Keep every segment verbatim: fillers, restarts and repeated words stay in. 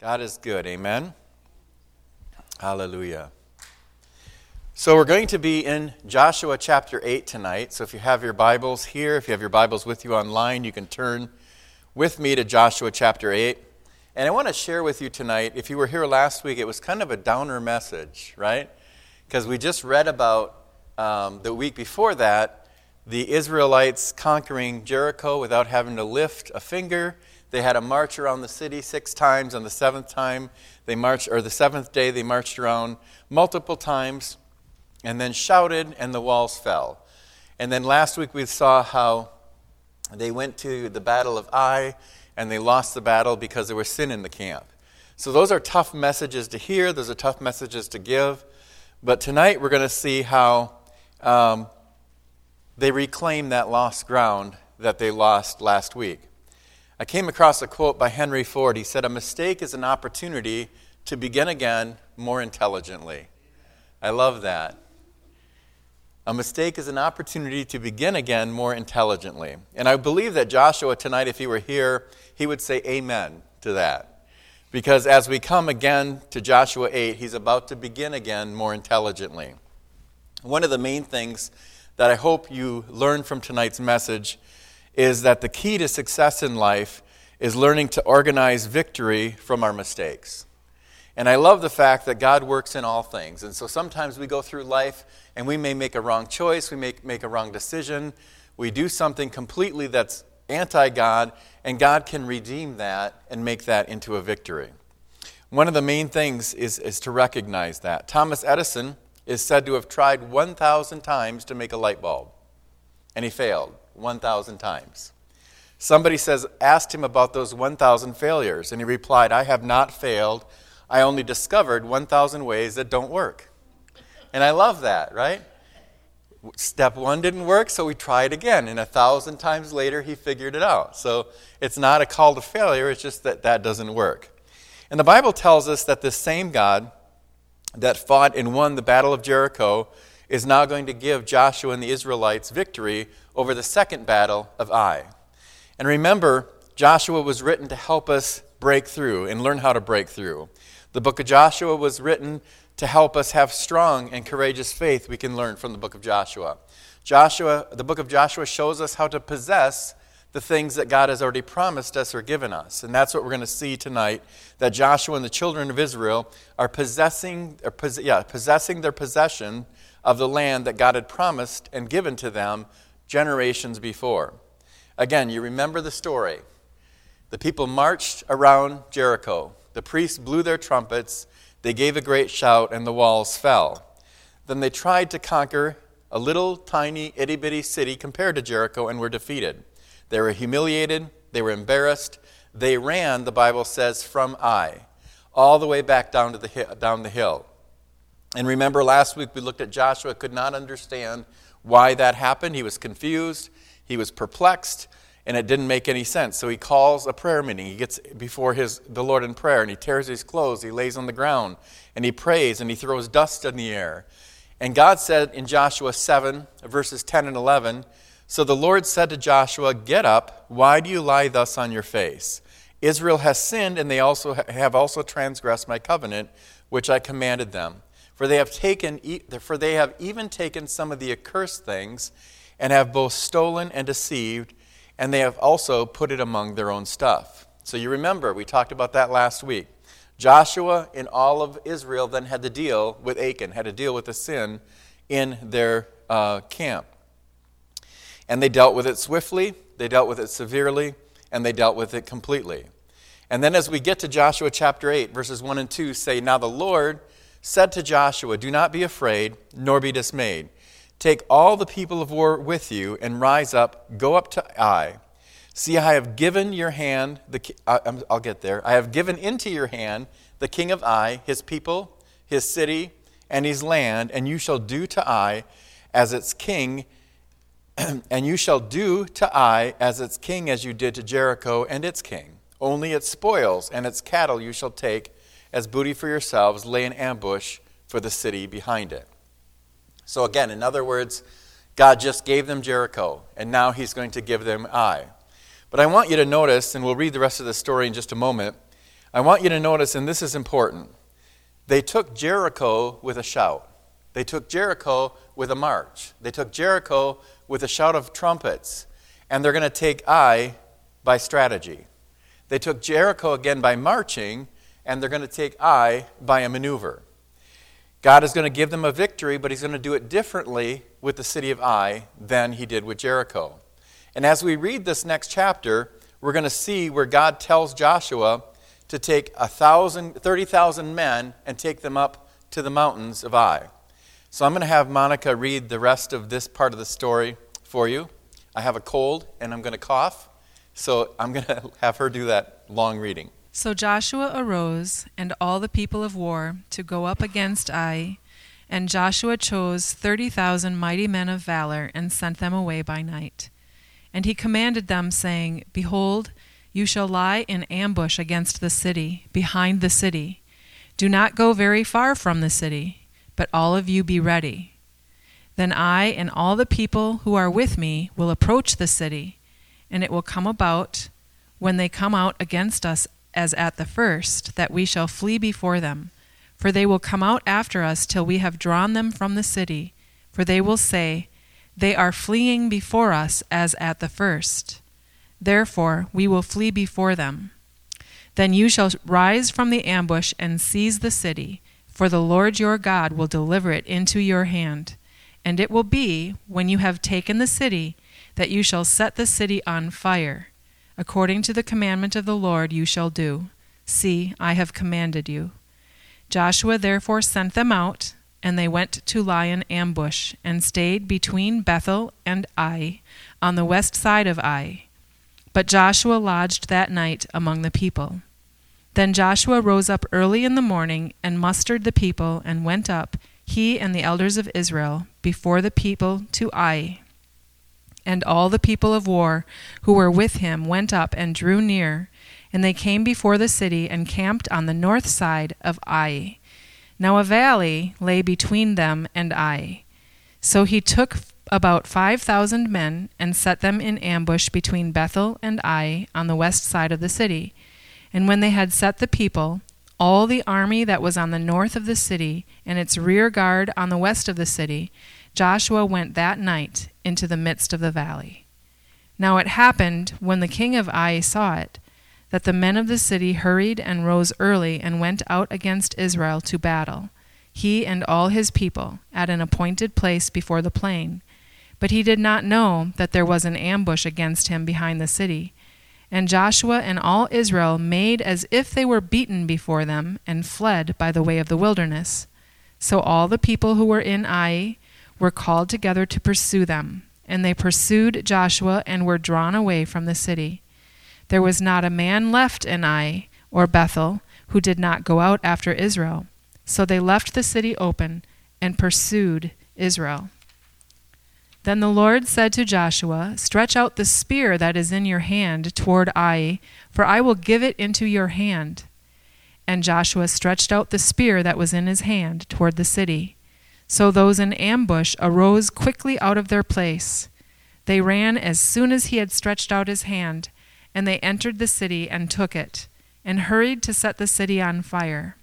God is good, amen? Hallelujah. So we're going to be in Joshua chapter eight tonight. So if you have your Bibles here, if you have your Bibles with you online, you can turn with me to Joshua chapter eight. And I want to share with you tonight, if you were here last week, it was kind of a downer message, right? Because we just read about um, the week before that, the Israelites conquering Jericho without having to lift a finger. They had a march around the city six times. On the seventh time, they marched, or the seventh day, they marched around multiple times and then shouted, and the walls fell. And then last week we saw how they went to the battle of Ai, and they lost the battle because there was sin in the camp. So those are tough messages to hear. Those are tough messages to give. But tonight we're going to see how um, they reclaim that lost ground that they lost last week. I came across a quote by Henry Ford. He said, "A mistake is an opportunity to begin again more intelligently." I love that. A mistake is an opportunity to begin again more intelligently. And I believe that Joshua tonight, if he were here, he would say amen to that. Because as we come again to Joshua eight, he's about to begin again more intelligently. One of the main things that I hope you learn from tonight's message is that the key to success in life is learning to organize victory from our mistakes. And I love the fact that God works in all things. And so sometimes we go through life and we may make a wrong choice, we may make a wrong decision, we do something completely that's anti-God, and God can redeem that and make that into a victory. One of the main things is, is to recognize that. Thomas Edison is said to have tried one thousand times to make a light bulb, and he failed one thousand times. Somebody says, asked him about those one thousand failures, and he replied, "I have not failed. I only discovered one thousand ways that don't work." And I love that, right? Step one didn't work, so we tried again. And a thousand times later, he figured it out. So it's not a call to failure. It's just that that doesn't work. And the Bible tells us that this same God that fought and won the battle of Jericho is now going to give Joshua and the Israelites victory over the second battle of Ai. And remember, Joshua was written to help us break through and learn how to break through. The book of Joshua was written to help us have strong and courageous faith we can learn from the book of Joshua. Joshua, the book of Joshua shows us how to possess the things that God has already promised us or given us. And that's what we're going to see tonight, that Joshua and the children of Israel are possessing, or pos- yeah, possessing their possession of the land that God had promised and given to them generations before. Again, you remember the story. The people marched around Jericho. The priests blew their trumpets, they gave a great shout, and the walls fell. Then they tried to conquer a little tiny itty-bitty city compared to Jericho and were defeated. They were humiliated, they were embarrassed. They ran, the Bible says, from Ai, all the way back down to the hill, down the hill. And remember last week we looked at Joshua, could not understand why that happened. He was confused, he was perplexed, and it didn't make any sense. So he calls a prayer meeting. He gets before his the Lord in prayer, and he tears his clothes, he lays on the ground, and he prays, and he throws dust in the air. And God said in Joshua seven, verses ten and eleven, "So the Lord said to Joshua, 'Get up, why do you lie thus on your face? Israel has sinned, and they also have also transgressed my covenant, which I commanded them. For they have taken, for they have even taken some of the accursed things, and have both stolen and deceived, and they have also put it among their own stuff.'" So you remember, we talked about that last week. Joshua and all of Israel then had to deal with Achan, had to deal with the sin in their uh, camp. And they dealt with it swiftly, they dealt with it severely, and they dealt with it completely. And then as we get to Joshua chapter eight, verses one and two say, "Now the Lord said to Joshua, 'Do not be afraid, nor be dismayed. Take all the people of war with you, and rise up, go up to Ai. See, I have given your hand, the uh, I'll get there. I have given into your hand the king of Ai, his people, his city, and his land, and you shall do to Ai as its king, and you shall do to Ai as its king as you did to Jericho and its king. Only its spoils and its cattle you shall take as booty for yourselves, lay an ambush for the city behind it.'" So again, in other words, God just gave them Jericho, and now he's going to give them Ai. But I want you to notice, and we'll read the rest of the story in just a moment, I want you to notice, and this is important, they took Jericho with a shout. They took Jericho with a march. They took Jericho with a shout of trumpets. And they're going to take Ai by strategy. They took Jericho again by marching, and they're going to take Ai by a maneuver. God is going to give them a victory, but he's going to do it differently with the city of Ai than he did with Jericho. And as we read this next chapter, we're going to see where God tells Joshua to take a thousand, thirty thousand men and take them up to the mountains of Ai. So I'm going to have Monica read the rest of this part of the story for you. I have a cold and I'm going to cough, so I'm going to have her do that long reading. So Joshua arose, and all the people of war, to go up against Ai, and Joshua chose thirty thousand mighty men of valor, and sent them away by night. And he commanded them, saying, Behold, you shall lie in ambush against the city, behind the city. Do not go very far from the city, but all of you be ready. Then I and all the people who are with me will approach the city, and it will come about, when they come out against us as at the first, that we shall flee before them. For they will come out after us till we have drawn them from the city. For they will say, They are fleeing before us as at the first. Therefore we will flee before them. Then you shall rise from the ambush and seize the city, for the Lord your God will deliver it into your hand. And it will be, when you have taken the city, that you shall set the city on fire. According to the commandment of the Lord you shall do. See, I have commanded you. Joshua therefore sent them out, and they went to lie in ambush, and stayed between Bethel and Ai, on the west side of Ai. But Joshua lodged that night among the people. Then Joshua rose up early in the morning, and mustered the people, and went up, he and the elders of Israel, before the people to Ai. And all the people of war who were with him went up and drew near, and they came before the city and camped on the north side of Ai. Now a valley lay between them and Ai. So he took about five thousand men and set them in ambush between Bethel and Ai on the west side of the city. And when they had set the people, all the army that was on the north of the city and its rear guard on the west of the city, Joshua went that night into the midst of the valley. Now it happened, when the king of Ai saw it, that the men of the city hurried and rose early and went out against Israel to battle, he and all his people, at an appointed place before the plain. But he did not know that there was an ambush against him behind the city. And Joshua and all Israel made as if they were beaten before them, and fled by the way of the wilderness. So all the people who were in Ai were called together to pursue them, and they pursued Joshua and were drawn away from the city. There was not a man left in Ai or Bethel who did not go out after Israel. So they left the city open and pursued Israel. Then the Lord said to Joshua, Stretch out the spear that is in your hand toward Ai, for I will give it into your hand. And Joshua stretched out the spear that was in his hand toward the city. So those in ambush arose quickly out of their place. They ran as soon as he had stretched out his hand, and they entered the city and took it, and hurried to set the city on fire.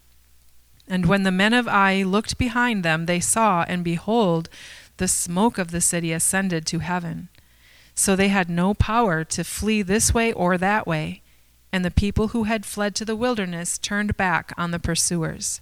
And when the men of Ai looked behind them, they saw, and behold, the smoke of the city ascended to heaven. So they had no power to flee this way or that way, and the people who had fled to the wilderness turned back on the pursuers.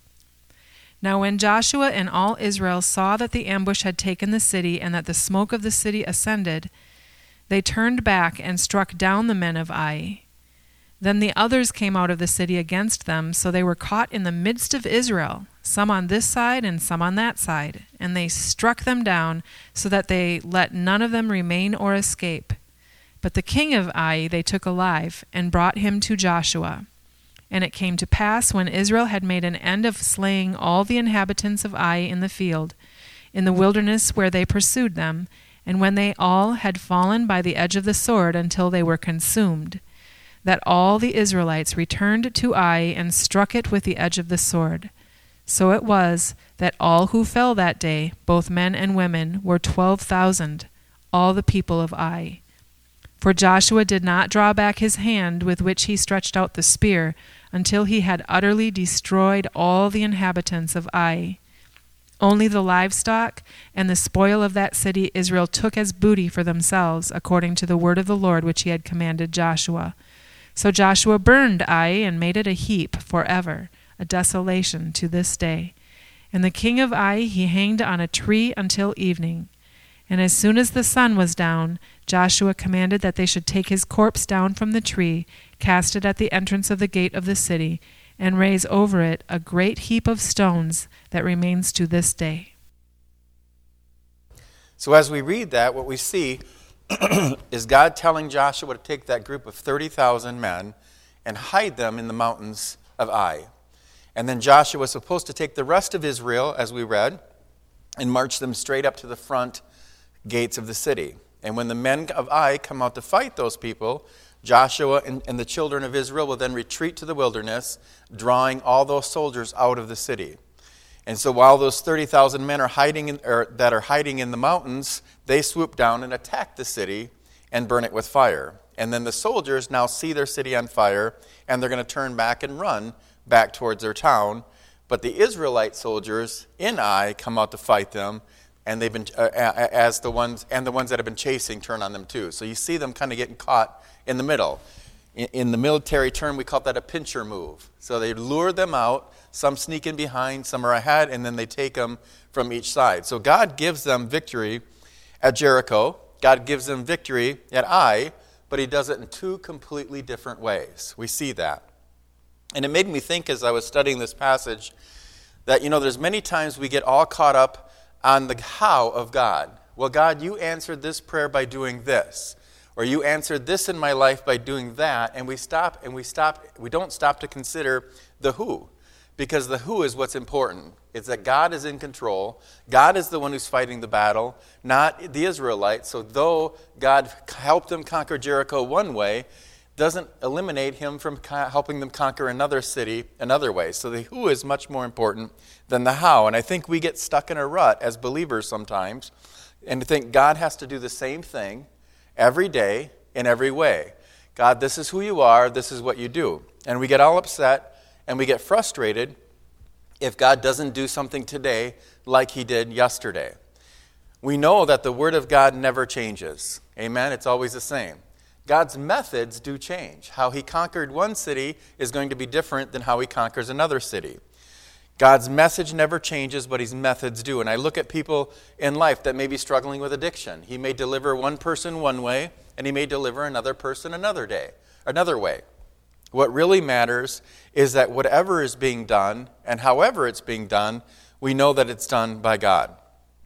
Now when Joshua and all Israel saw that the ambush had taken the city, and that the smoke of the city ascended, they turned back and struck down the men of Ai. Then the others came out of the city against them, so they were caught in the midst of Israel, some on this side and some on that side, and they struck them down, so that they let none of them remain or escape. But the king of Ai they took alive, and brought him to Joshua. And it came to pass, when Israel had made an end of slaying all the inhabitants of Ai in the field, in the wilderness where they pursued them, and when they all had fallen by the edge of the sword until they were consumed, that all the Israelites returned to Ai and struck it with the edge of the sword. So it was that all who fell that day, both men and women, were twelve thousand, all the people of Ai. For Joshua did not draw back his hand with which he stretched out the spear, until he had utterly destroyed all the inhabitants of Ai. Only the livestock and the spoil of that city Israel took as booty for themselves, according to the word of the Lord which he had commanded Joshua. So Joshua burned Ai and made it a heap forever, a desolation to this day. And the king of Ai he hanged on a tree until evening. And as soon as the sun was down, Joshua commanded that they should take his corpse down from the tree, cast it at the entrance of the gate of the city, and raise over it a great heap of stones that remains to this day. So as we read that, what we see is God telling Joshua to take that group of thirty thousand men and hide them in the mountains of Ai. And then Joshua was supposed to take the rest of Israel, as we read, and march them straight up to the front gates of the city. And when the men of Ai come out to fight those people, Joshua and, and the children of Israel will then retreat to the wilderness, drawing all those soldiers out of the city. And so while those thirty thousand men are hiding in, or that are hiding in the mountains, they swoop down and attack the city and burn it with fire. And then the soldiers now see their city on fire, and they're going to turn back and run back towards their town. But the Israelite soldiers in Ai come out to fight them, and they've been uh, as the ones and the ones that have been chasing turn on them too. So you see them kind of getting caught in the middle. In, in the military term, we call that a pincher move. So they lure them out. Some sneak in behind, some are ahead, and then they take them from each side. So God gives them victory at Jericho. God gives them victory at Ai, but he does it in two completely different ways. We see that. And it made me think as I was studying this passage that, you know, there's many times we get all caught up on the how of God. Well, God, you answered this prayer by doing this, or you answered this in my life by doing that, and we stop and we stop. We don't stop to consider the who, because the who is what's important. It's that God is in control. God is the one who's fighting the battle, not the Israelites. So though God helped them conquer Jericho one way, doesn't eliminate him from helping them conquer another city another way. So the who is much more important than the how. And I think we get stuck in a rut as believers sometimes and think God has to do the same thing every day in every way. God, this is who you are, this is what you do. And we get all upset and we get frustrated if God doesn't do something today like he did yesterday. We know that the word of God never changes. Amen? It's always the same. God's methods do change. How he conquered one city is going to be different than how he conquers another city. God's message never changes, but his methods do. And I look at people in life that may be struggling with addiction. He may deliver one person one way, and he may deliver another person another day, another way. What really matters is that whatever is being done, and however it's being done, we know that it's done by God.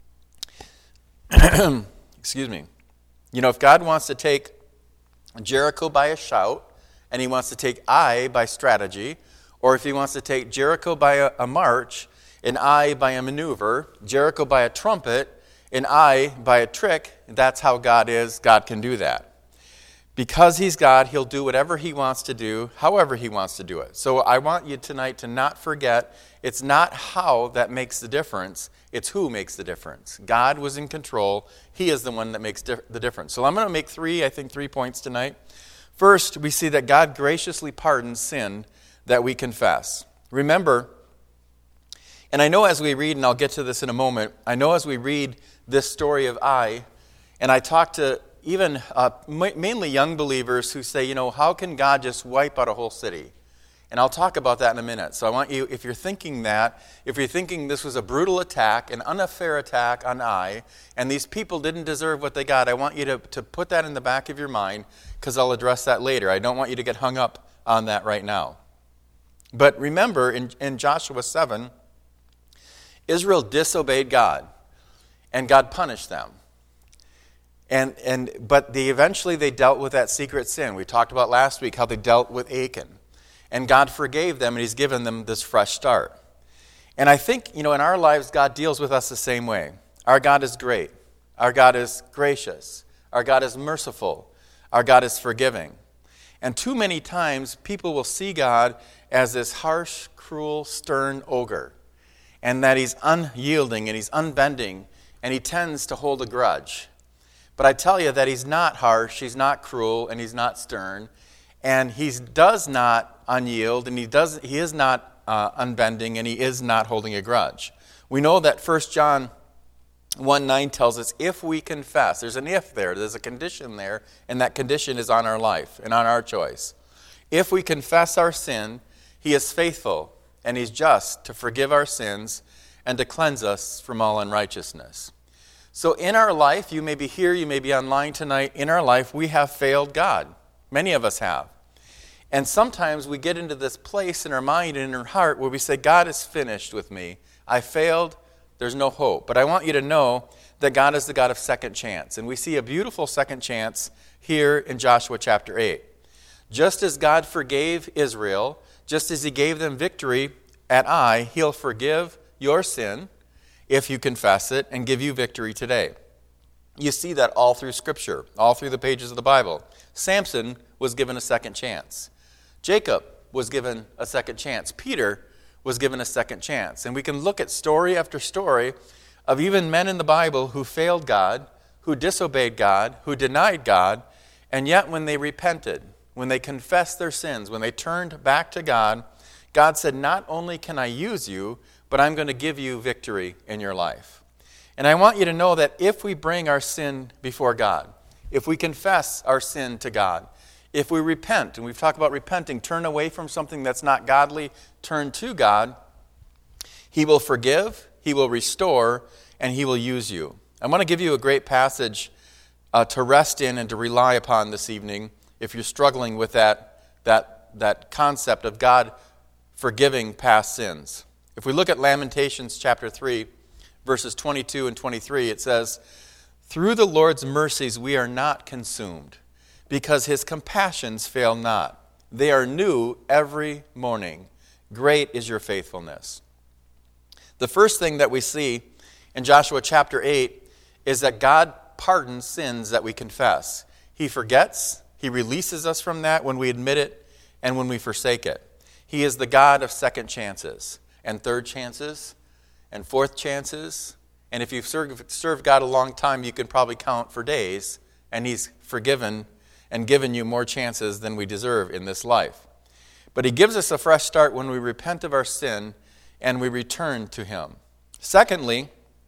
Excuse me. You know, if God wants to take Jericho by a shout, and he wants to take Ai by strategy, or if he wants to take Jericho by a, a march, and Ai by a maneuver, Jericho by a trumpet, and Ai by a trick, that's how God is. God can do that. Because he's God, he'll do whatever he wants to do, however he wants to do it. So I want you tonight to not forget, it's not how that makes the difference, it's who makes the difference. God was in control. He is the one that makes di- the difference. So I'm going to make three, I think, three points tonight. First, we see that God graciously pardons sin that we confess. Remember, and I know as we read, and I'll get to this in a moment, I know as we read this story of Ai, and I talk to even uh, mainly young believers who say, you know, how can God just wipe out a whole city? And I'll talk about that in a minute. So I want you, if you're thinking that, if you're thinking this was a brutal attack, an unfair attack on Ai, and these people didn't deserve what they got, I want you to, to put that in the back of your mind, because I'll address that later. I don't want you to get hung up on that right now. But remember, in, in Joshua seven, Israel disobeyed God, and God punished them. And and but they eventually they dealt with that secret sin. We talked about last week how they dealt with Achan. And God forgave them, and he's given them this fresh start. And I think, you know, in our lives, God deals with us the same way. Our God is great. Our God is gracious. Our God is merciful. Our God is forgiving. And too many times, people will see God as this harsh, cruel, stern ogre, and that he's unyielding and he's unbending, and he tends to hold a grudge. But I tell you that he's not harsh, he's not cruel, and he's not stern, and he does not unyield, and he does he is not uh, unbending, and he is not holding a grudge. We know that First John one nine tells us if we confess, there's an if there, there's a condition there, and that condition is on our life and on our choice. If we confess our sin, he is faithful and he's just to forgive our sins and to cleanse us from all unrighteousness. So in our life, you may be here, you may be online tonight, in our life we have failed God. Many of us have. And sometimes we get into this place in our mind and in our heart where we say, God is finished with me. I failed. There's no hope. But I want you to know that God is the God of second chance. And we see a beautiful second chance here in Joshua chapter eight. Just as God forgave Israel, just as he gave them victory at Ai, he'll forgive your sin if you confess it and give you victory today. You see that all through Scripture, all through the pages of the Bible. Samson was given a second chance. Jacob was given a second chance. Peter was given a second chance. And we can look at story after story of even men in the Bible who failed God, who disobeyed God, who denied God, and yet when they repented, when they confessed their sins, when they turned back to God, God said, not only can I use you, but I'm going to give you victory in your life. And I want you to know that if we bring our sin before God, if we confess our sin to God, if we repent, and we've talked about repenting, turn away from something that's not godly, turn to God, he will forgive, he will restore, and he will use you. I want to give you a great passage uh, to rest in and to rely upon this evening if you're struggling with that, that, that concept of God forgiving past sins. If we look at Lamentations chapter three, verses twenty-two and twenty-three, it says, through the Lord's mercies we are not consumed, because his compassions fail not. They are new every morning. Great is your faithfulness. The first thing that we see in Joshua chapter eight is that God pardons sins that we confess. He forgets, he releases us from that when we admit it and when we forsake it. He is the God of second chances and third chances and fourth chances. And if you've served, served God a long time, you can probably count for days, and he's forgiven and given you more chances than we deserve in this life. But he gives us a fresh start when we repent of our sin and we return to him. Secondly,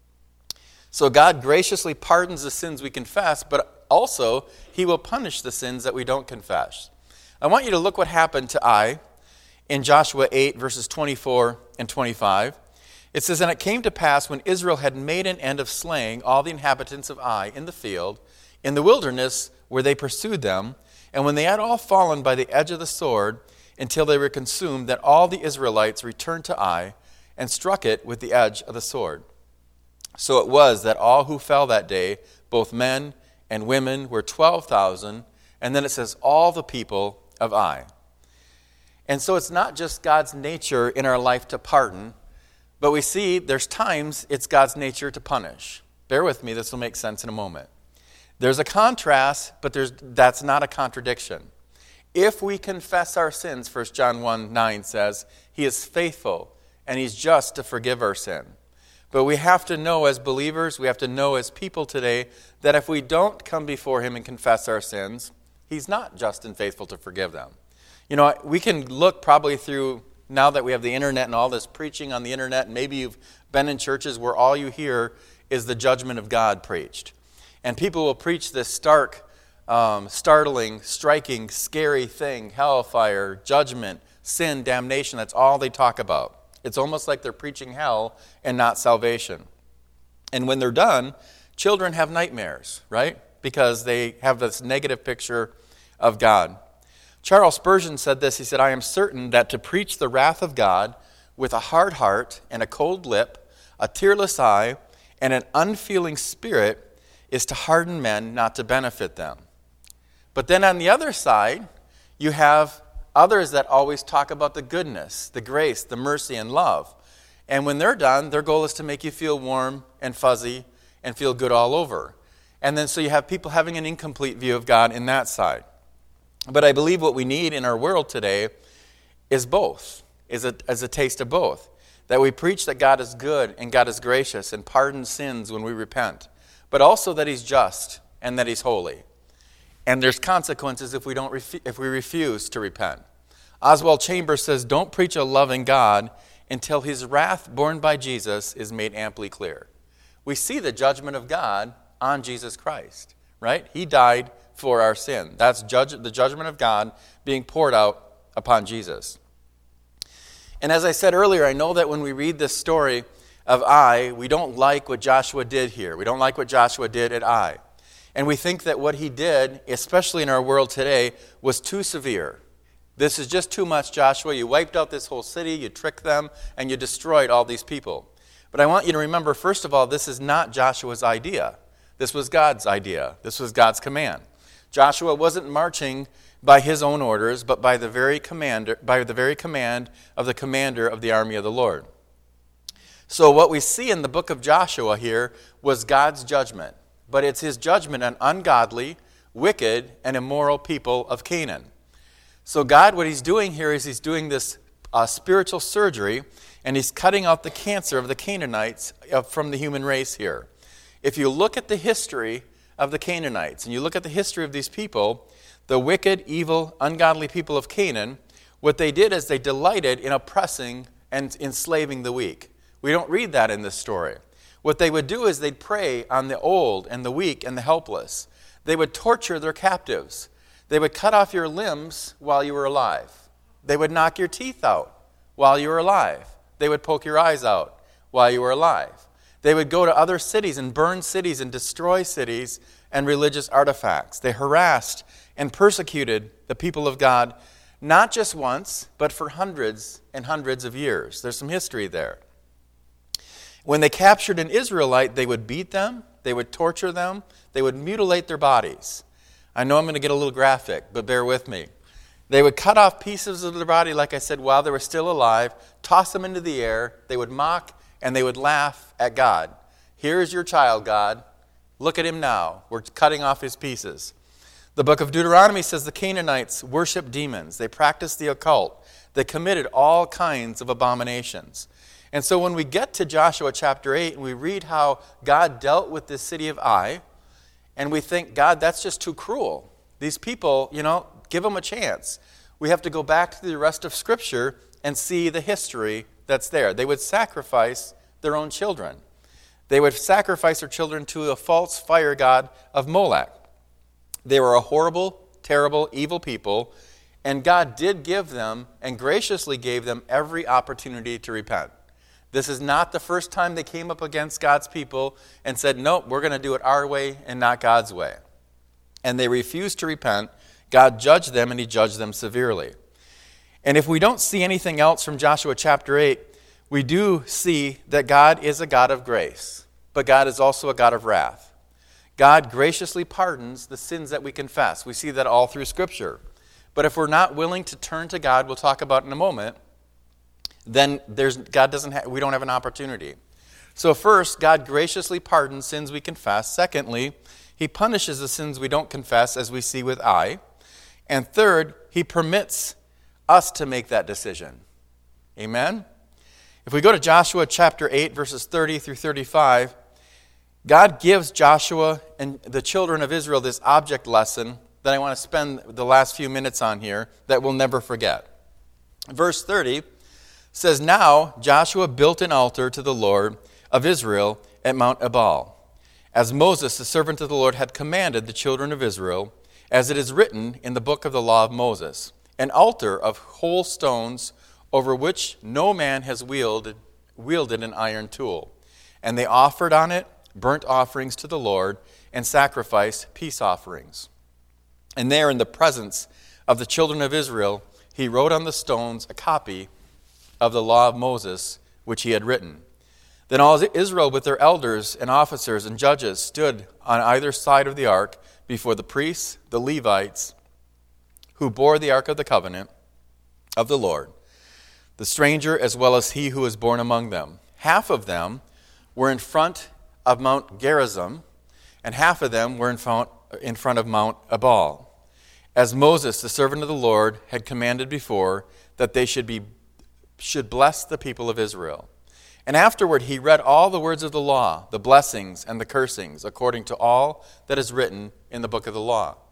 so God graciously pardons the sins we confess, but also he will punish the sins that we don't confess. I want you to look what happened to Ai in Joshua eight, verses twenty-four and twenty-five. It says, and it came to pass when Israel had made an end of slaying all the inhabitants of Ai in the field, in the wilderness where they pursued them, and when they had all fallen by the edge of the sword until they were consumed, that all the Israelites returned to Ai and struck it with the edge of the sword. So it was that all who fell that day, both men and women, were twelve thousand, and then it says all the people of Ai. And so it's not just God's nature in our life to pardon, but we see there's times it's God's nature to punish. Bear with me, this will make sense in a moment. There's a contrast, but there's that's not a contradiction. If we confess our sins, First John one nine says, he is faithful and he's just to forgive our sin. But we have to know as believers, we have to know as people today, that if we don't come before him and confess our sins, he's not just and faithful to forgive them. You know, we can look probably through, now that we have the internet and all this preaching on the internet, and maybe you've been in churches where all you hear is the judgment of God preached. And people will preach this stark, um, startling, striking, scary thing, hellfire, judgment, sin, damnation. That's all they talk about. It's almost like they're preaching hell and not salvation. And when they're done, children have nightmares, right? Because they have this negative picture of God. Charles Spurgeon said this. He said, I am certain that to preach the wrath of God with a hard heart and a cold lip, a tearless eye, and an unfeeling spirit is to harden men, not to benefit them. But then on the other side, you have others that always talk about the goodness, the grace, the mercy, and love. And when they're done, their goal is to make you feel warm and fuzzy and feel good all over. And then so you have people having an incomplete view of God in that side. But I believe what we need in our world today is both, is a, is a taste of both. That we preach that God is good and God is gracious and pardons sins when we repent. But also that he's just and that he's holy. And there's consequences if we don't refu- if we refuse to repent. Oswald Chambers says, don't preach a loving God until his wrath borne by Jesus is made amply clear. We see the judgment of God on Jesus Christ, right? He died for our sin. That's judge, the judgment of God being poured out upon Jesus. And as I said earlier, I know that when we read this story of Ai, we don't like what Joshua did here. We don't like what Joshua did at Ai. And we think that what he did, especially in our world today, was too severe. This is just too much, Joshua. You wiped out this whole city, you tricked them, and you destroyed all these people. But I want you to remember, first of all, this is not Joshua's idea. This was God's idea. This was God's command. Joshua wasn't marching by his own orders, but by the very commander, by the very command of the commander of the army of the Lord. So what we see in the book of Joshua here was God's judgment, but it's his judgment on ungodly, wicked, and immoral people of Canaan. So God, what he's doing here is he's doing this uh, spiritual surgery, and he's cutting out the cancer of the Canaanites uh, from the human race here. If you look at the history of the Canaanites, and you look at the history of these people, the wicked, evil, ungodly people of Canaan, what they did is they delighted in oppressing and enslaving the weak. We don't read that in this story. What they would do is they'd prey on the old and the weak and the helpless. They would torture their captives. They would cut off your limbs while you were alive. They would knock your teeth out while you were alive. They would poke your eyes out while you were alive. They would go to other cities and burn cities and destroy cities and religious artifacts. They harassed and persecuted the people of God, not just once, but for hundreds and hundreds of years. There's some history there. When they captured an Israelite, they would beat them, they would torture them, they would mutilate their bodies. I know I'm going to get a little graphic, but bear with me. They would cut off pieces of their body, like I said, while they were still alive, toss them into the air, they would mock, and they would laugh at God. Here is your child, God. Look at him now. We're cutting off his pieces. The book of Deuteronomy says the Canaanites worshiped demons. They practiced the occult. They committed all kinds of abominations. And so when we get to Joshua chapter eight and we read how God dealt with this city of Ai, and we think, God, that's just too cruel. These people, you know, give them a chance. We have to go back to the rest of Scripture and see the history that's there. They would sacrifice their own children. They would sacrifice their children to a false fire god of Molech. They were a horrible, terrible, evil people, and God did give them and graciously gave them every opportunity to repent. This is not the first time they came up against God's people and said, nope, we're going to do it our way and not God's way. And they refused to repent. God judged them, and he judged them severely. And if we don't see anything else from Joshua chapter eight, we do see that God is a God of grace, but God is also a God of wrath. God graciously pardons the sins that we confess. We see that all through Scripture. But if we're not willing to turn to God, we'll talk about in a moment, then there's God doesn't ha- we don't have an opportunity. So first, God graciously pardons sins we confess. Secondly, he punishes the sins we don't confess, as we see with Ai. And third, he permits us to make that decision. Amen? If we go to Joshua chapter eight, verses thirty through thirty-five, God gives Joshua and the children of Israel this object lesson that I want to spend the last few minutes on here that we'll never forget. Verse thirty says, Now Joshua built an altar to the Lord of Israel at Mount Ebal, as Moses, the servant of the Lord, had commanded the children of Israel, as it is written in the book of the law of Moses, an altar of whole stones over which no man has wielded, wielded an iron tool. And they offered on it burnt offerings to the Lord and sacrificed peace offerings. And there in the presence of the children of Israel, he wrote on the stones a copy of the law of Moses, which he had written. Then all Israel with their elders and officers and judges stood on either side of the ark before the priests, the Levites, who bore the ark of the covenant of the Lord, the stranger as well as he who was born among them. Half of them were in front of Mount Gerizim, and half of them were in front, in front of Mount Ebal, as Moses, the servant of the Lord, had commanded before, that they should be should bless the people of Israel. And afterward he read all the words of the law, the blessings and the cursings, according to all that is written in the book of the law.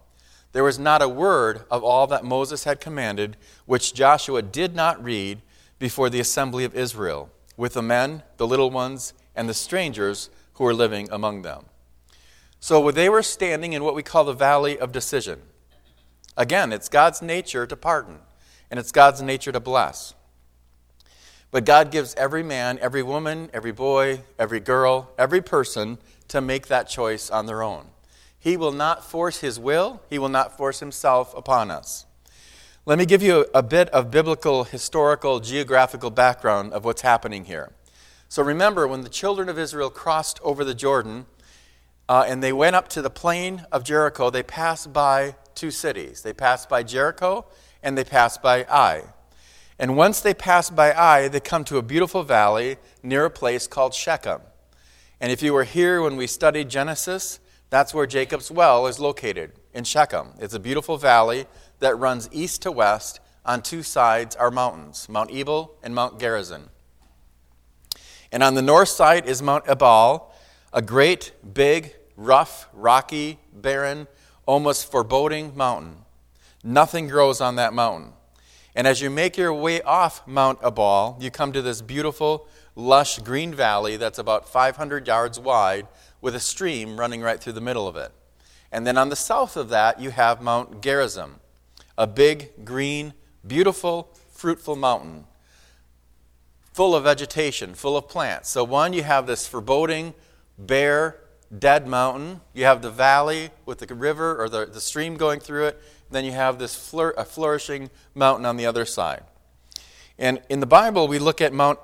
There was not a word of all that Moses had commanded which Joshua did not read before the assembly of Israel, with the men, the little ones, and the strangers who were living among them. So they were standing in what we call the valley of decision. Again, it's God's nature to pardon, and it's God's nature to bless. But God gives every man, every woman, every boy, every girl, every person to make that choice on their own. He will not force his will. He will not force himself upon us. Let me give you a bit of biblical, historical, geographical background of what's happening here. So remember, when the children of Israel crossed over the Jordan uh, and they went up to the plain of Jericho, they passed by two cities. They passed by Jericho and they passed by Ai. And once they pass by Ai, they come to a beautiful valley near a place called Shechem. And if you were here when we studied Genesis, that's where Jacob's well is located, in Shechem. It's a beautiful valley that runs east to west. On two sides are mountains, Mount Ebal and Mount Gerizim. And on the north side is Mount Ebal, a great, big, rough, rocky, barren, almost foreboding mountain. Nothing grows on that mountain. And as you make your way off Mount Ebal, you come to this beautiful, lush green valley that's about five hundred yards wide with a stream running right through the middle of it. And then on the south of that, you have Mount Gerizim, a big, green, beautiful, fruitful mountain, full of vegetation, full of plants. So one, you have this foreboding, bare, dead mountain. You have the valley with the river or the, the stream going through it. Then you have this flour- a flourishing mountain on the other side. And in the Bible, we look at Mount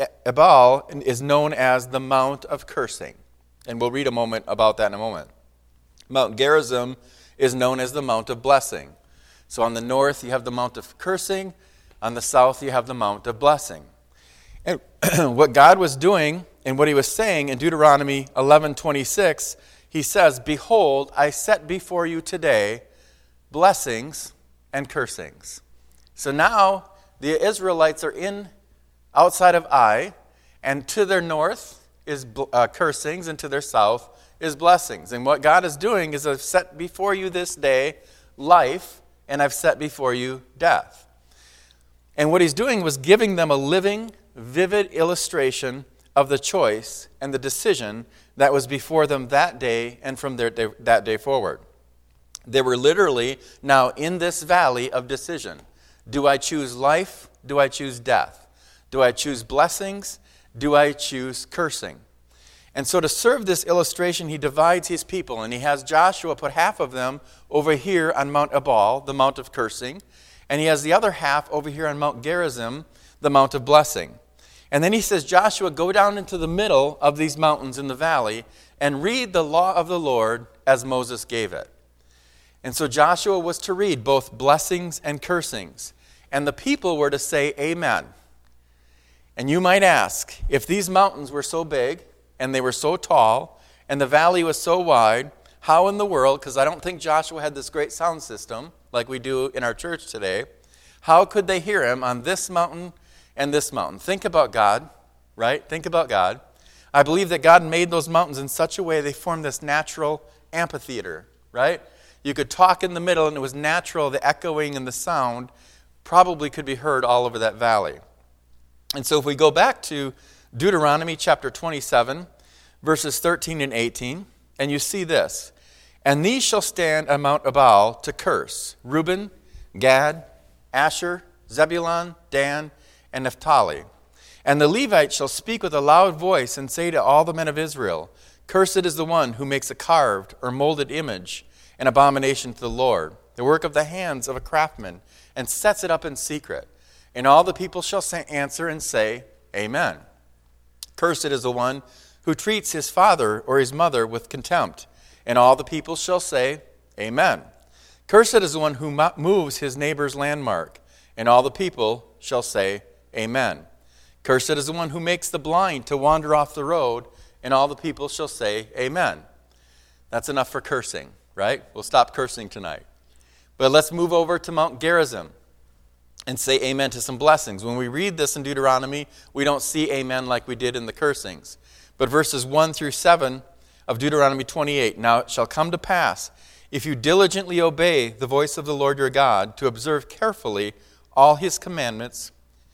Ebal is known as the Mount of Cursing. And we'll read a moment about that in a moment. Mount Gerizim is known as the Mount of Blessing. So on the north, you have the Mount of Cursing. On the south, you have the Mount of Blessing. And what God was doing and what he was saying in Deuteronomy eleven twenty-six, he says, "Behold, I set before you today blessings and cursings." So now the Israelites are in outside of Ai, and to their north is uh, cursings, and to their south is blessings. And what God is doing is, I've set before you this day life, and I've set before you death. And what he's doing was giving them a living, vivid illustration of the choice and the decision that was before them that day and from their day, that day forward. They were literally now in this valley of decision. Do I choose life? Do I choose death? Do I choose blessings? Do I choose cursing? And so to serve this illustration, he divides his people, and he has Joshua put half of them over here on Mount Ebal, the Mount of Cursing, and he has the other half over here on Mount Gerizim, the Mount of Blessing. And then he says, Joshua, go down into the middle of these mountains in the valley and read the law of the Lord as Moses gave it. And so Joshua was to read both blessings and cursings, and the people were to say amen. And you might ask, if these mountains were so big, and they were so tall, and the valley was so wide, how in the world, because I don't think Joshua had this great sound system like we do in our church today, how could they hear him on this mountain and this mountain? Think about God, right? Think about God. I believe that God made those mountains in such a way they formed this natural amphitheater, right? You could talk in the middle, and it was natural. The echoing and the sound probably could be heard all over that valley. And so if we go back to Deuteronomy chapter twenty-seven, verses thirteen and eighteen, and you see this. And these shall stand on Mount Ebal to curse Reuben, Gad, Asher, Zebulun, Dan, and Naphtali. And the Levites shall speak with a loud voice and say to all the men of Israel, Cursed is the one who makes a carved or molded image, an abomination to the Lord, the work of the hands of a craftsman, and sets it up in secret. And all the people shall say, answer and say, Amen. Cursed is the one who treats his father or his mother with contempt. And all the people shall say, Amen. Cursed is the one who mo- moves his neighbor's landmark. And all the people shall say, Amen. Cursed is the one who makes the blind to wander off the road. And all the people shall say, Amen. That's enough for cursing, right? We'll stop cursing tonight. But let's move over to Mount Gerizim and say amen to some blessings. When we read this in Deuteronomy, we don't see amen like we did in the cursings. But verses one through seven of Deuteronomy twenty-eight, Now it shall come to pass, if you diligently obey the voice of the Lord your God to observe carefully all his commandments,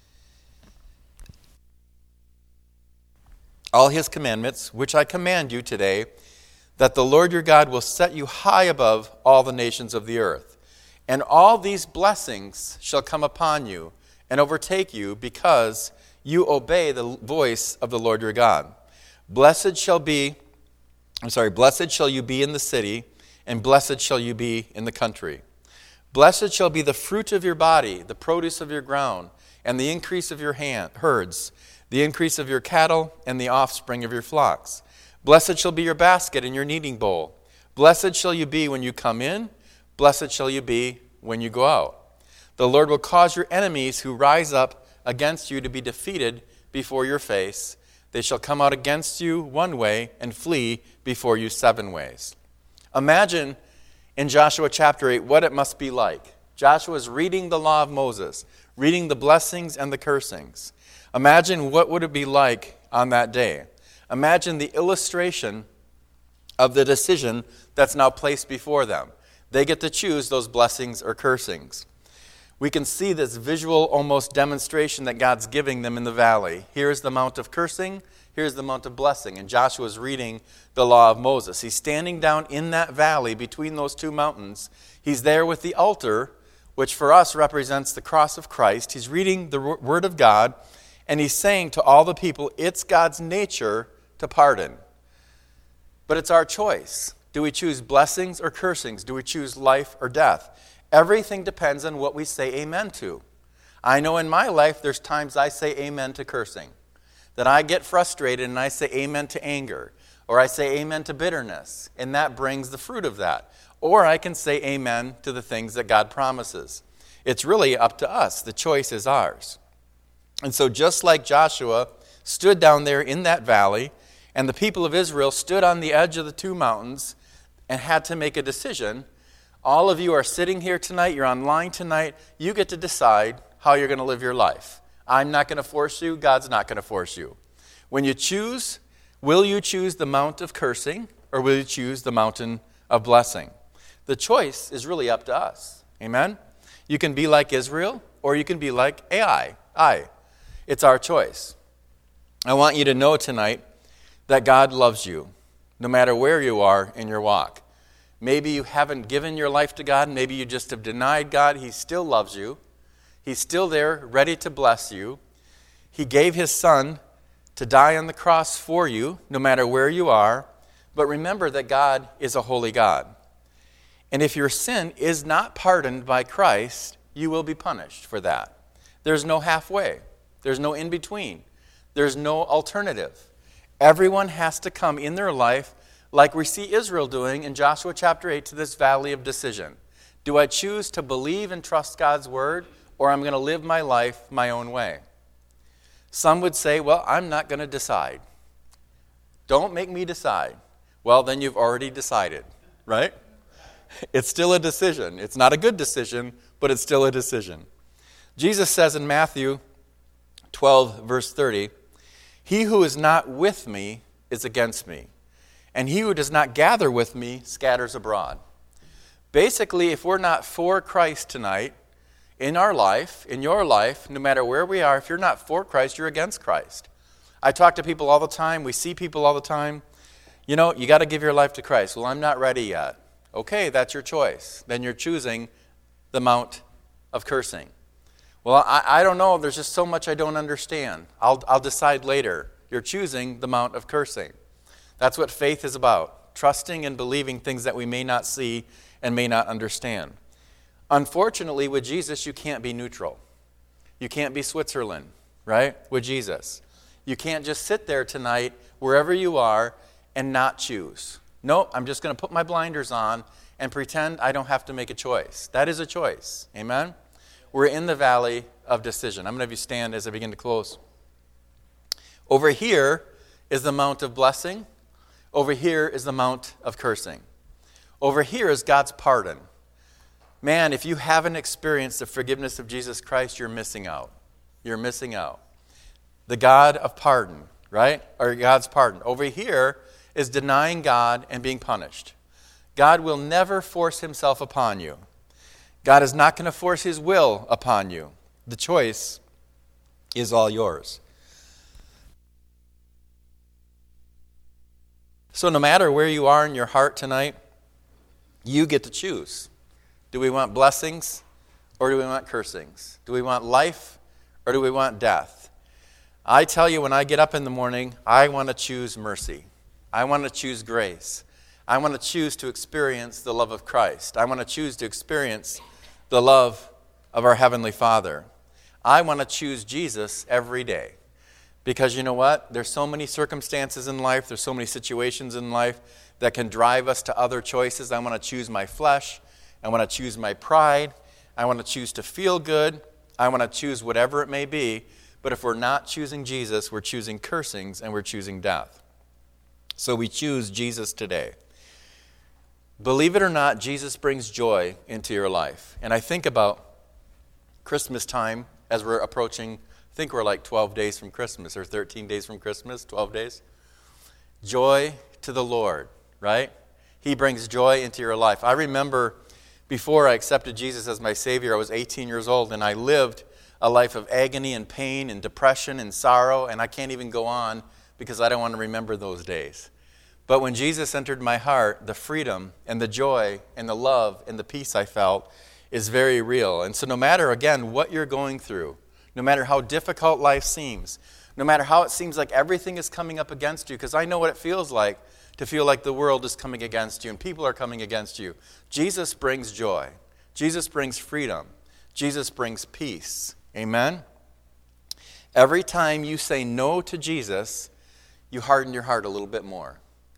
all his commandments, which I command you today, that the Lord your God will set you high above all the nations of the earth. And all these blessings shall come upon you and overtake you because you obey the voice of the Lord your God. Blessed shall be, I'm sorry, blessed shall you be in the city, and blessed shall you be in the country. Blessed shall be the fruit of your body, the produce of your ground, and the increase of your hand, herds, the increase of your cattle, and the offspring of your flocks. Blessed shall be your basket and your kneading bowl. Blessed shall you be when you come in, blessed shall you be when you go out. The Lord will cause your enemies who rise up against you to be defeated before your face. They shall come out against you one way and flee before you seven ways. Imagine in Joshua chapter eight what it must be like. Joshua is reading the law of Moses, reading the blessings and the cursings. Imagine what would it be like on that day. Imagine the illustration of the decision that's now placed before them. They get to choose those blessings or cursings. We can see this visual almost demonstration that God's giving them in the valley. Here's the mount of cursing, here's the mount of blessing. And Joshua's reading the law of Moses. He's standing down in that valley between those two mountains. He's there with the altar, which for us represents the cross of Christ. He's reading the word of God, and he's saying to all the people, it's God's nature to pardon. But it's our choice. Do we choose blessings or cursings? Do we choose life or death? Everything depends on what we say amen to. I know in my life there's times I say amen to cursing. That I get frustrated and I say amen to anger. Or I say amen to bitterness. And that brings the fruit of that. Or I can say amen to the things that God promises. It's really up to us. The choice is ours. And so just like Joshua stood down there in that valley, and the people of Israel stood on the edge of the two mountains and had to make a decision, all of you are sitting here tonight, you're online tonight, you get to decide how you're going to live your life. I'm not going to force you, God's not going to force you. When you choose, will you choose the mount of cursing or will you choose the mountain of blessing? The choice is really up to us. Amen? You can be like Israel or you can be like Ai. I. It's our choice. I want you to know tonight that God loves you no matter where you are in your walk. Maybe you haven't given your life to God. Maybe you just have denied God. He still loves you. He's still there, ready to bless you. He gave his son to die on the cross for you, no matter where you are. But remember that God is a holy God. And if your sin is not pardoned by Christ, you will be punished for that. There's no halfway. There's no in between. There's no alternative. Everyone has to come in their life like we see Israel doing in Joshua chapter eight to this valley of decision. Do I choose to believe and trust God's word, or I'm going to live my life my own way? Some would say, well, I'm not going to decide. Don't make me decide. Well, then you've already decided, right? It's still a decision. It's not a good decision, but it's still a decision. Jesus says in Matthew twelve, verse thirty, he who is not with me is against me, and he who does not gather with me scatters abroad. Basically, if we're not for Christ tonight, in our life, in your life, no matter where we are, if you're not for Christ, you're against Christ. I talk to people all the time. We see people all the time. You know, you got to give your life to Christ. Well, I'm not ready yet. Okay, that's your choice. Then you're choosing the mount of cursing. Well, I, I don't know. There's just so much I don't understand. I'll, I'll decide later. You're choosing the mount of cursing. That's what faith is about, trusting and believing things that we may not see and may not understand. Unfortunately, with Jesus, you can't be neutral. You can't be Switzerland, right, with Jesus. You can't just sit there tonight, wherever you are, and not choose. No, I'm just going to put my blinders on and pretend I don't have to make a choice. That is a choice. Amen? We're in the valley of decision. I'm going to have you stand as I begin to close. Over here is the mount of blessing. Over here is the mount of cursing. Over here is God's pardon. Man, if you haven't experienced the forgiveness of Jesus Christ, you're missing out. You're missing out. The God of pardon, right? Or God's pardon. Over here is denying God and being punished. God will never force himself upon you. God is not going to force his will upon you. The choice is all yours. So no matter where you are in your heart tonight, you get to choose. Do we want blessings or do we want cursings? Do we want life or do we want death? I tell you, when I get up in the morning, I want to choose mercy. I want to choose grace. I want to choose to experience the love of Christ. I want to choose to experience the love of our Heavenly Father. I want to choose Jesus every day. Because you know what? There's so many circumstances in life, there's so many situations in life that can drive us to other choices. I want to choose my flesh. I want to choose my pride. I want to choose to feel good. I want to choose whatever it may be. But if we're not choosing Jesus, we're choosing cursings and we're choosing death. So we choose Jesus today. Believe it or not, Jesus brings joy into your life. And I think about Christmas time as we're approaching, I think we're like twelve days from Christmas or thirteen days from Christmas, twelve days. Joy to the Lord, right? He brings joy into your life. I remember before I accepted Jesus as my Savior, I was eighteen years old, and I lived a life of agony and pain and depression and sorrow, and I can't even go on because I don't want to remember those days. But when Jesus entered my heart, the freedom and the joy and the love and the peace I felt is very real. And so no matter, again, what you're going through, no matter how difficult life seems, no matter how it seems like everything is coming up against you, because I know what it feels like to feel like the world is coming against you and people are coming against you. Jesus brings joy. Jesus brings freedom. Jesus brings peace. Amen? Every time you say no to Jesus, you harden your heart a little bit more.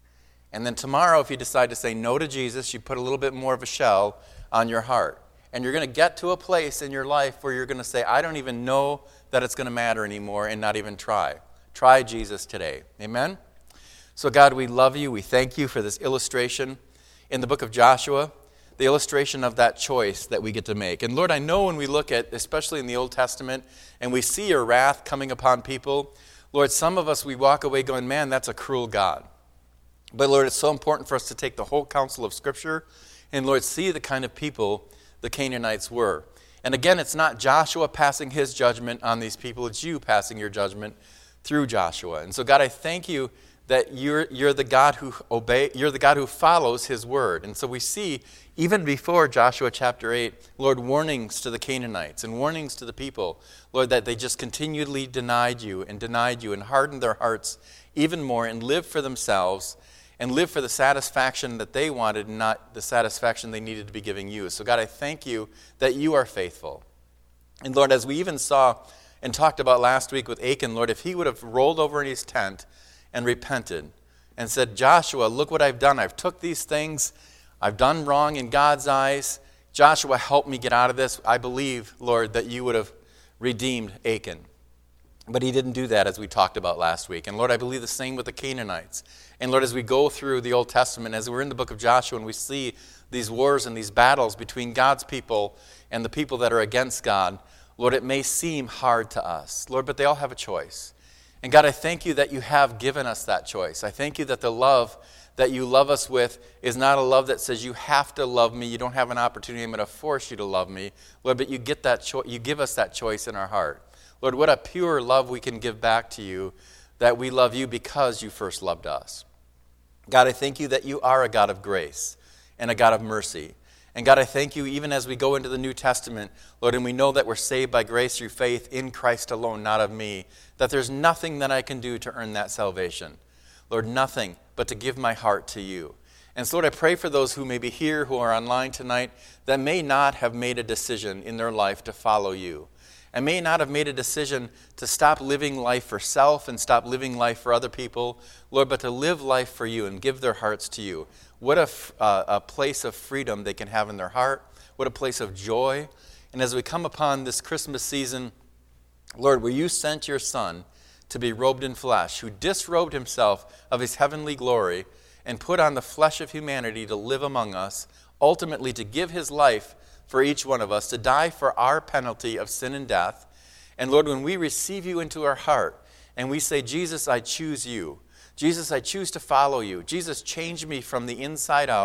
And then tomorrow, if you decide to say no to Jesus, you put a little bit more of a shell on your heart. And you're going to get to a place in your life where you're going to say, I don't even know that it's going to matter anymore, and not even try. Try Jesus today. Amen? So God, we love you. We thank you for this illustration in the book of Joshua, the illustration of that choice that we get to make. And Lord, I know when we look at, especially in the Old Testament, and we see your wrath coming upon people, Lord, some of us, we walk away going, man, that's a cruel God. But Lord, it's so important for us to take the whole counsel of Scripture and, Lord, see the kind of people the Canaanites were. And again, it's not Joshua passing his judgment on these people. It's you passing your judgment through Joshua. And so, God, I thank you that you're you're the God who obey, you're the God who follows his word. And so we see, even before Joshua chapter eight, Lord, warnings to the Canaanites and warnings to the people, Lord, that they just continually denied you and denied you and hardened their hearts even more and lived for themselves and live for the satisfaction that they wanted and not the satisfaction they needed to be giving you. So God, I thank you that you are faithful. And Lord, as we even saw and talked about last week with Achan, Lord, if he would have rolled over in his tent and repented and said, Joshua, look what I've done. I've took these things. I've done wrong in God's eyes. Joshua, help me get out of this. I believe, Lord, that you would have redeemed Achan. But he didn't do that, as we talked about last week. And Lord, I believe the same with the Canaanites. And Lord, as we go through the Old Testament, as we're in the book of Joshua and we see these wars and these battles between God's people and the people that are against God, Lord, it may seem hard to us. Lord, but they all have a choice. And God, I thank you that you have given us that choice. I thank you that the love that you love us with is not a love that says you have to love me. You don't have an opportunity. I'm going to force you to love me. Lord, but you get that cho- you give us that choice in our heart. Lord, what a pure love we can give back to you, that we love you because you first loved us. God, I thank you that you are a God of grace and a God of mercy. And God, I thank you even as we go into the New Testament, Lord, and we know that we're saved by grace through faith in Christ alone, not of me, that there's nothing that I can do to earn that salvation. Lord, nothing but to give my heart to you. And so, Lord, I pray for those who may be here, who are online tonight, that may not have made a decision in their life to follow you. And may not have made a decision to stop living life for self and stop living life for other people, Lord, but to live life for you and give their hearts to you. What a, uh, a place of freedom they can have in their heart. What a place of joy. And as we come upon this Christmas season, Lord, where you sent your Son to be robed in flesh, who disrobed himself of his heavenly glory and put on the flesh of humanity to live among us, ultimately to give his life for each one of us, to die for our penalty of sin and death. And Lord, when we receive you into our heart and we say, Jesus, I choose you. Jesus, I choose to follow you. Jesus, change me from the inside out.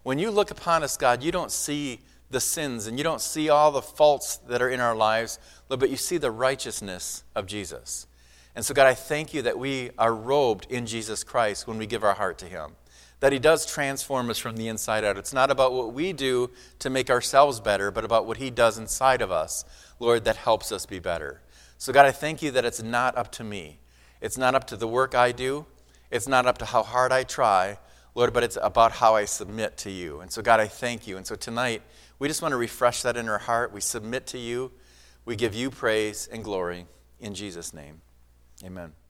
when you look upon us, God, you don't see the sins and you don't see all the faults that are in our lives, Lord, but you see the righteousness of Jesus. And so, God, I thank you that we are robed in Jesus Christ when we give our heart to him, that he does transform us from the inside out. It's not about what we do to make ourselves better, but about what he does inside of us, Lord, that helps us be better. So, God, I thank you that it's not up to me. It's not up to the work I do. It's not up to how hard I try, Lord, but it's about how I submit to you. And so, God, I thank you. And so tonight, we just want to refresh that in our heart. We submit to you. We give you praise and glory in Jesus' name. Amen.